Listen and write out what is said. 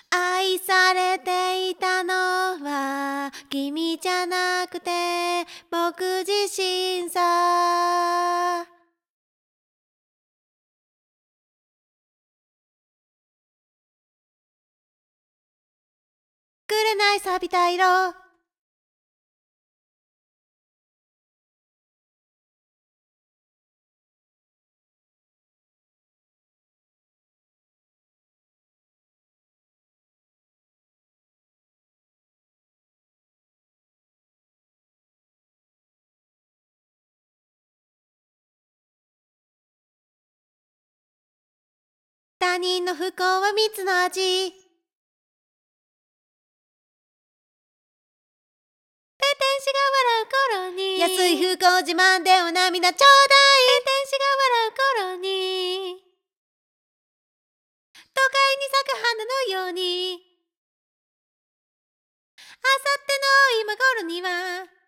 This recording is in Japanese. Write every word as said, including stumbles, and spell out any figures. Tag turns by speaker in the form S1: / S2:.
S1: 愛されていたのは君じゃなくて僕自身さ。紅錆びた色。他人の不幸は蜜の味。天使が笑う頃に安い不幸自慢でお涙ちょうだい。天使が笑う頃に都会に咲く花のように。あさっての今頃には